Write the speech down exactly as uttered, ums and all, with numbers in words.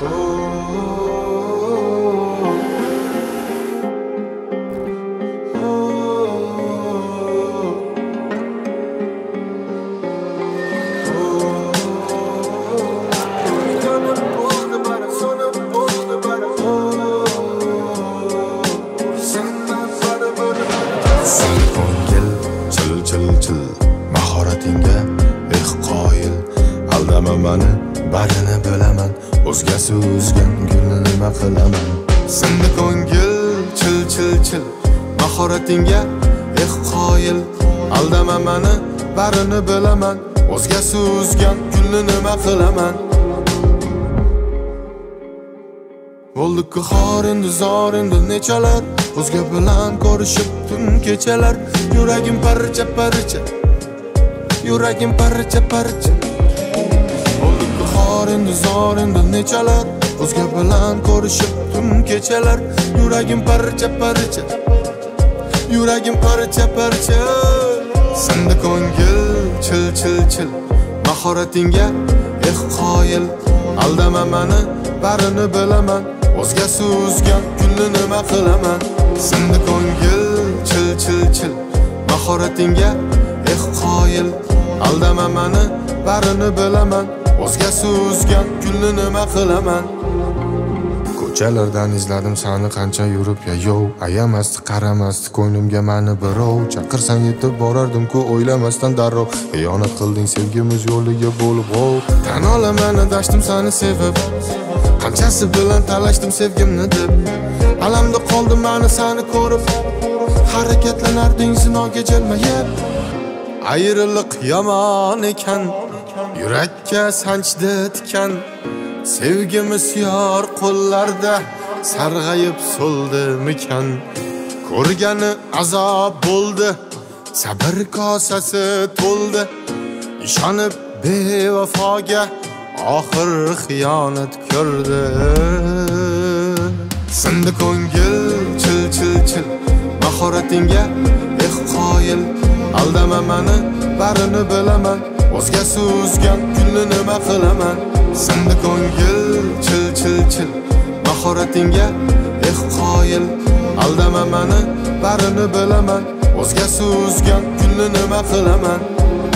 Mahoratingga eh qoyil aldama mani barini bilaman o'zgasi uzgan gulni nima qilaman sindi ko'ngil chil chil chil mahoratingga eh qoyil aldama mani barini bilaman o'zgasi uzgan gulni nima qilaman bo'ldi-ku xor endi zor endi nechalar o'zga bilan ko'rishib tun kechalar yuragim parcha parcha yuragim parcha parcha bo'ldi-ku xor endi zor endi nechalar o'zga bilan ko'rishib tun kechalar yuragim parcha parcha yuragim parcha parcha sindi ko'ngil chil chil chil mahoratingga eh qoyil aldama mani barini bilaman o'zgasi uzgan gulni nima qilaman sindi ko'ngil chil chil chil mahoratingga eh qoyil aldama mani barini bilaman o'zgasi uzgan gulni nima qilaman ko'chalardan izladim sani qancha yurib yayov ayamasdi qaramasdi ko'nglimga mani birov chaqirsang yetib borardim-ku o'ylamasdan darrov xiyonat qilding sevgimiz yo'liga bo'lib ov tan olaman adashdim sani sevib qanchasi bilan talashdim sevgimni deb alamda qoldim mani sani ko'rib harakatlanarding zinoga jilmayib ayriliq yomon ekan yurakka sanchdi tikan sevgimiz yor qo'llarda sarg'ayib so'ldimikan ko'rgani azob bo'ldi sabr kosasi to'ldi ishonib bevafoga oxir xiyonat ko'rdi sindi ko'ngil chil chil chil mahoratingga eh qoyil aldama mani barini bilaman o'zgasi uzgan gulni nima qilaman sindi ko'ngil chil chil chil mahoratingga eh qoyil aldama mani barini bilaman o'zgasi uzgan gulni nima qilaman